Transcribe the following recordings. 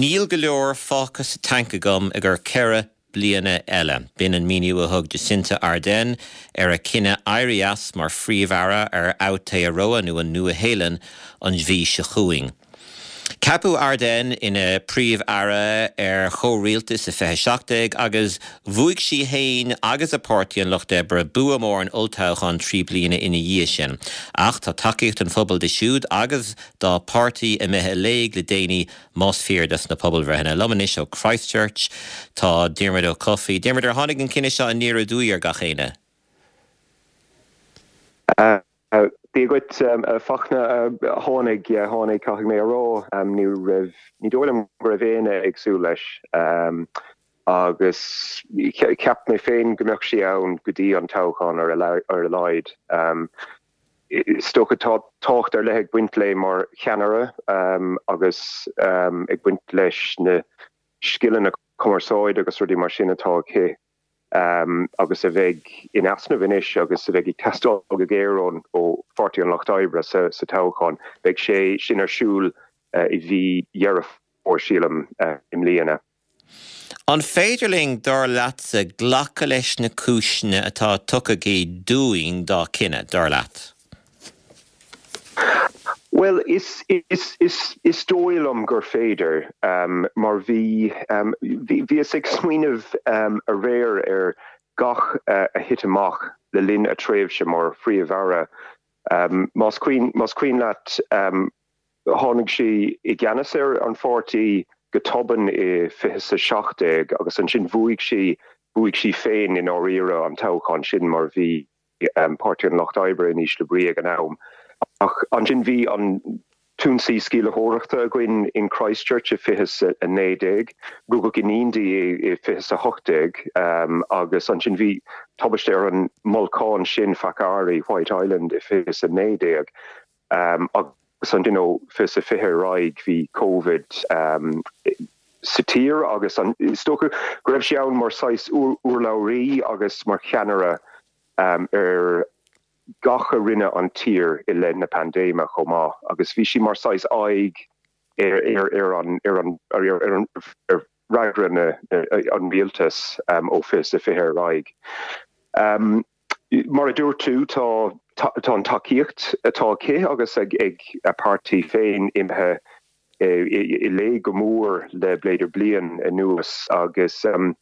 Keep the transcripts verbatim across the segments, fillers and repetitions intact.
Níl go leor fácas tankagum agur cera bliana eile. Bin an míniú a thug Jacinta Ardern ar a cinenne Arias mar phríomhara ar Áta a Roa nu an nua hélan an bhí se chuing. Capú Ardern ina príomhara ar chórialtas a feithe seachtaigh agus bhuaigh si hain agus a pártaíon Loch Debre bua mór an oltáach an trí bliana ina dhíos sin. Ach tá takeíocht an phobal de siúd agus dá pártaí a meitheadh léig le déanaí más fíordas na pobal bhreithena. Lomanis ó Christchurch tá Diarmaid ó Coffey. Diarmaid ar tháinig an cinenne seo an níor dúí ar gachéine. Uh, uh, Bí goit um, uh, fachna uh, tháinig uh, tháinig caithfidh mé ará um, ní raibh ní dóilm raibh éine agsú leis um, agus ceap mé féin gombeoch sí ann go dtí an toghchan ar a leid. Um, Stocha tácht ar leith buint lé mar cheanara um, agus um, ag buint leis na skillan a commerceáid agus ruí mar sin atá ché. Um, agus a bheith in asna bhanis agus a bheith ag testáil go géireán ó forty an Loch Debre sa, sa toghchan, bheith sé sin ar siúl uh, i bhí dhearah ó sílam uh, im líana. An féidirling dar leat sa ghlacha leis na cúisne atá tucagaí dúing dá cinenne dar leat. Well, is is is is dóilm gur féidir um, mar bhí um, bhí is ag smaoinemh um, a réir ar gach uh, a hit amach le linn a tréimhse mar phríomhara. Um, Más cuin más cuin leat um, tháinig si i gceannas ar an forty go toban i fiche sa seachtaigh agus an sin bhuaigh si bhuaigh si féin in áíire an toghchan sin mar bhí um, pártaí an Loch Debre in East Libria an am. Ach an sin bhí an túnsaí scíle hóireachta goin in Christchurch i fichas a néideag, go go gníondí i fichas a hochtaigh, um, agus an sin bhí tobaiste ar an mulcáin sin Facari, White Island i fichas a néideag, um, agus an duine fichas a fiche raig bhí COVID um, sa tír agus an stocha go raibh sé ann mar sais uairlabhraí agus mar cheanara um, ar gacha rinne an tír i le na pandéma chomá agus bhí si mar sais aig ar ar ar an ar an ar ar ar ragranne an rialtas um, ó fis a fiche raig. Um, mar a dúir tú tá tá an takeíocht atá cé agus ag ag a pártaí féin imthe i lé go mór le bléidir blian a nuas agus um,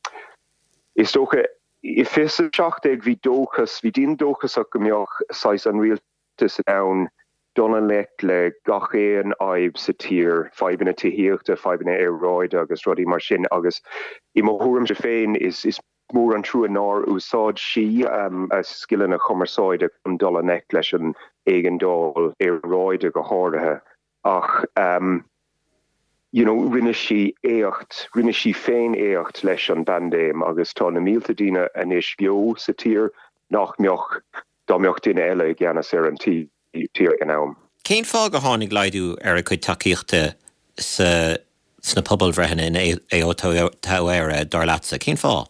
is tócha I fis a seachtaigh bhí dóchas, bhí dín dóchas ach go mbeoch sais an rialtas ann donna leit le gach éan aibh sa tír, faibanna tíhíochta, faibanna ar ráid agus rudí mar sin agus I mo thuairim se féin is is mór an trú an ár úsáid si um, a skillan a commerceáide an donna leit leis an éigeandál ar ráide go háirithe ach um, you know, rinne si éocht, rinne si féin éocht leis an bandéim agus tá na mílta dína an is bio sa tír nach mioch dá mioch duine eile gceannas ar an tí tír an am. Cén fá go tháinig leidú ar a chuid takeíochta sa sna pobal bhreithena in é ó táire dar leatsa. Cén fá?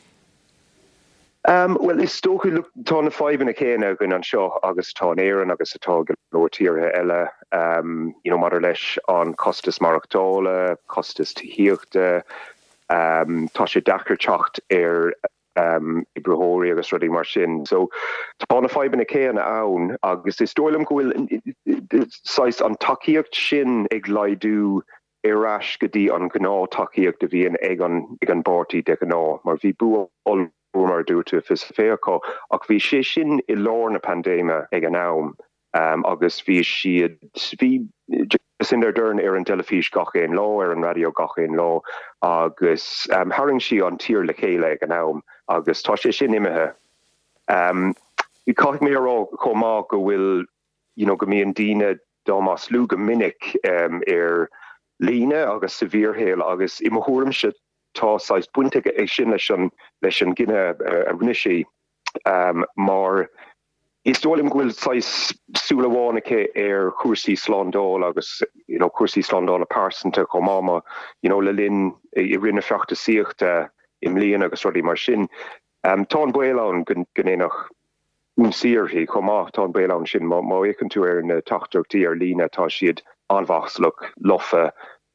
Um, well, is stocha look tá na five-na céine gon an seo agus tá an éan agus atá go leor tíortha eile um, you know, mar leis an costas marachtála, costas tíhíochta, um, tá sé dachar teacht ar um, I brethóirí agus rudí mar sin. So tá na five-na céine ann agus is dóilm go bhfuil sais an takeíocht sin ag leidú éras go dtí an gná takeíocht a bhíon ag an ag an bártaí de gná mar bhí bu mar dúirte fis féacha ach bhí sé sin I lár na pandéma ag an am um, agus bhí siad bhí sin ar dúrn ar an telefís gach éon lá ar an radio gach éon lá agus um, haring si an tír le chéile ag an am agus tá sé sin imethe. Um, I caith mé ará chomá go bhfuil you know, go míon díine dámas lú go minic um, ar líne agus sa bhíorhéal agus I mo thuairim se tá sais buinte é sin leis an leis an gine a rinneisi um, mar is dólim gohfuil sais súlahánacha ar cuasaí slándáil agus you know, cuasaí slándáil a pásanta chomama you know, le linn I rinne feachta síochta im líon agus rudí mar sin. Um, tá an buélán gnéach úsíirthaí chomá tá an buélán sin má écann tú ar na tachtachtaí ar lína tá siad anmhaslach lofa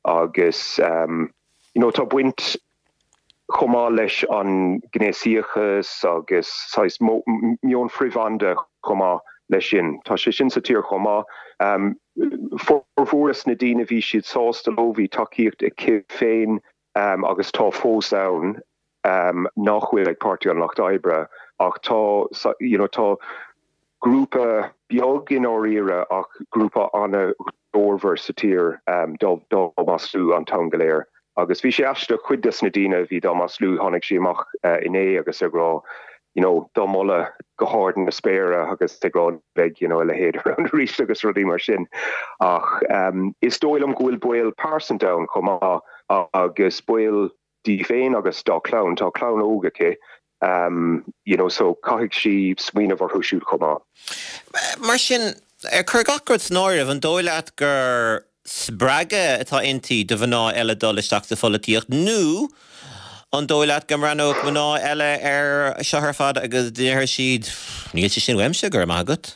agus um, you know, tá buint chomá leis an gnéisiachas agus sais mion frivande chomá leis sin. Tá sé sin sa tír chomá. Um, Forfuras na dína bhí siad sástal bhí takeíocht i cib féin um, agus tá fós ann um, nachhfuil ag Páirtí an Locht Oibre ach tá, you know, tá grúpa beag in áíire ach grúpa anna orver sa tír um, dó Maslú an Town Galéir. Agus bhí sé eiste chuidas na dína bhí dá Maslú tháinig sé amach uh, iné agus agrá, you know, dá molla go hádan na spéire agus tegrá beg, you know, le héad an ríist agus rudí mar sin. Ach, um, is dóilm gohfuil buil Parsonstown chomá agus buil dí féin agus dá clown, tá clown óga ché. Um, you know, so caithigh si smuoineh ar thuisiú chomá. Mar sin, ar chuir gachgurt náirh an dóileat gur sbrage atá intí do bhná eile dul isteach sa folaíocht nó an dóileat go ranóg bhná eile ar seothar fad agus déir siad níl sé sin weimse gur mágat?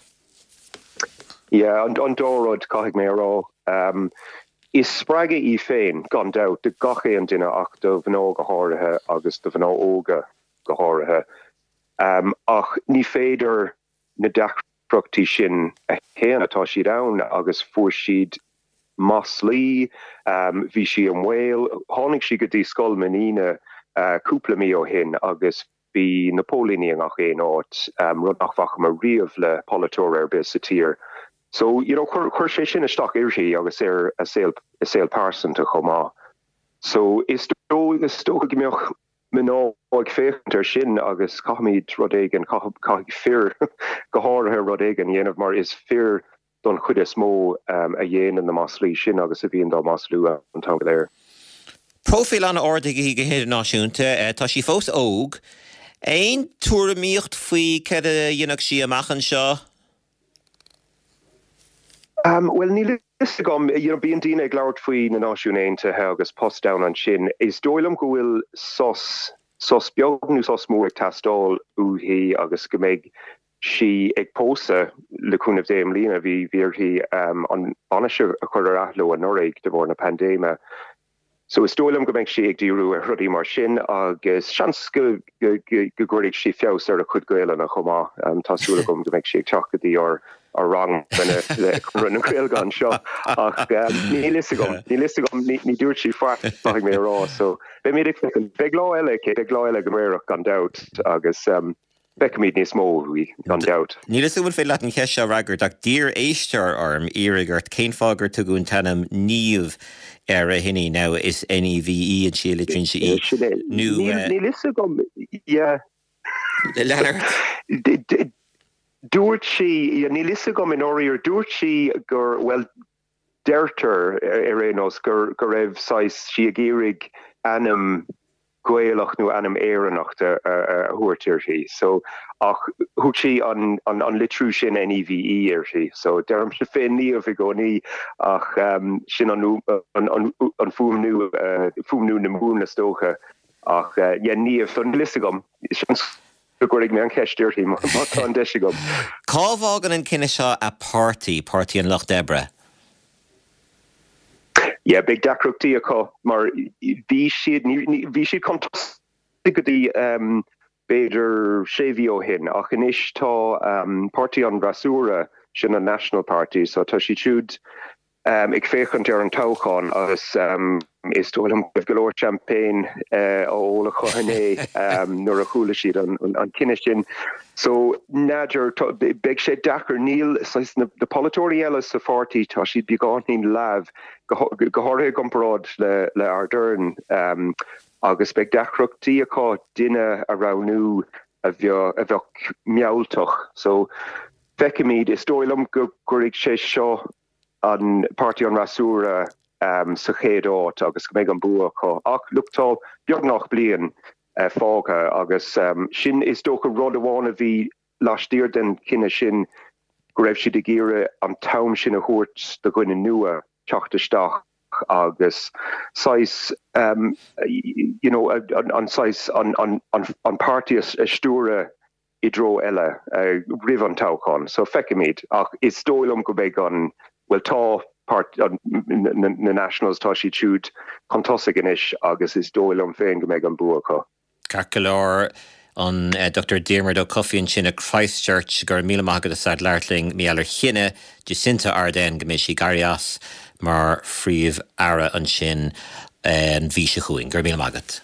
Yeah, an, an dórod caithigh mé rá. Um, is sbrage í féin gan doubt de gaché an duine ach do bhná go háirithe agus do bhná óga go háirithe. Um, ach ní féidir na deachreachtaí sin a chéan atá siad ann agus fuair siad Maslí, um, bhí si an Wales, tháinig si go dtí scoil manína uh, cúpla mí ó hin agus bhí Napóleoníach é áit um, rudnach bhacha mar riamh le polatóir ar bis sa tír. So, you know, chuir chuir sé sin isteach iirtí agus ar a saol Parsonta chomá. So, is dó is dó go gimbeoch mná ag féchtar sin agus caithmid rud éigean caithigh fear go háirithe rud éigean dhéanamh mar is fear don chud is mó um, a dhéanaan na Maslí sin agus a bhíon dá Maslú an Town Galéir. Profil an ordaigh go héidir náisiúnta, tá sí fós óg. Éon túramíocht faoi cad a dhéanach sí amachchan seo? Um, well, ní liste gom, you know, bíon daoine ag labhart faoi na náisiún aontaithe agus post down an sin. Is dóilm go bhfuil sos sos beagnú sos mó ag tastáil uathaí agus go mbeidh si ag pósa le cúnamh déim lína bhí bhíorthaí um, an anaise a chuir ar athló an Noraig de bhór na pandéime. So is dóilm go mbeidh si ag díriú a rudí mar sin agus seans go gcuirigh si feabhas ar a chud gaile na chomá. Um, Tásúla gom go mbeidh si ag teachgadí ar ar rang le run an creilgan seo ach ní liste gom ní liste gom ní dúirt si fart ag mé rá, so be mé ag be glá eile ché ag glá eile go réireach gan doubt agus um, Beckmead níos mó hui gan doubt. Ní is bhfuil fé leat an ceise ragart ach dír éistear arm íirigart céim fágur tuún tanam níomh ar a hinní now is N E V E an síle trin sé í. Ní liste gom, yeah. Leonard? Dúirt si, ní liste gom in áíir, dúirt si gur, well, deirtar ar énos gur gur raibh sais si a géirig anam gweilach nó anam éireannacht a thuairtíir si. So, ach, thug si an, an, an litrú sin N E V E ar si. So, derm se féin níomh i gcónaí ach um, sin an, an, an, an fúmnú uh, fúmnú na múna stócha ach uh, yeah, níomh so ní liste gom. Gorig me an ceistúirtí má an deise gom. Cábhágan an cinine seo a pártaí, pártaí an Loch Debre? Yeah, big dacrúchtaí acu, mar bhí siad bhí siad contas go dtí um, beidir sé bhí ó hin ach inis tá um, pártaí an Rasúra sin an National Party, so tá si siúd um, ag féchant ar an táchán agus um, is dóilm go leor champagne uh, ó óla chuhanné um, nuair a chúla siad an, an, an cinine sin. So nadidir beag sé dachar níl na, na polatóirí eile sa fátaí tá siad beagán leab go háirthe gomrád le, le ardern um, agus beag dachreachtaí acu duine a ranú a bheoh mealltoch. So feicimid is dóilm go gurig sé seo an Pártaí an Rasúra um, sa chéad áit agus go méid an bua acu. Ach lugtá beag nach bliain uh, fága agus um, sin is dócha rud amháin a bhí láistír den cinine sin go raibh siad ag iarra an tam sin a thuairt do gcuine nua teachtasteach agus sais um, you know an an sais an an an party a stúra I dro eile uh, rih an táchán, so feicimid ach is dóilm go bheith an well tá part na Nationals tá sí siúd contosig inis agus is dóil an féin go méid an buacha. Carcalor an uh, Doctor Diarmuid O'Cuffin sin a Christchurch gur míle maigad a sad leirtling míallar chinne Jacinta Ardern go mé sí garias mar phríomh ara an sin an bhí se chuin gur míle maigad.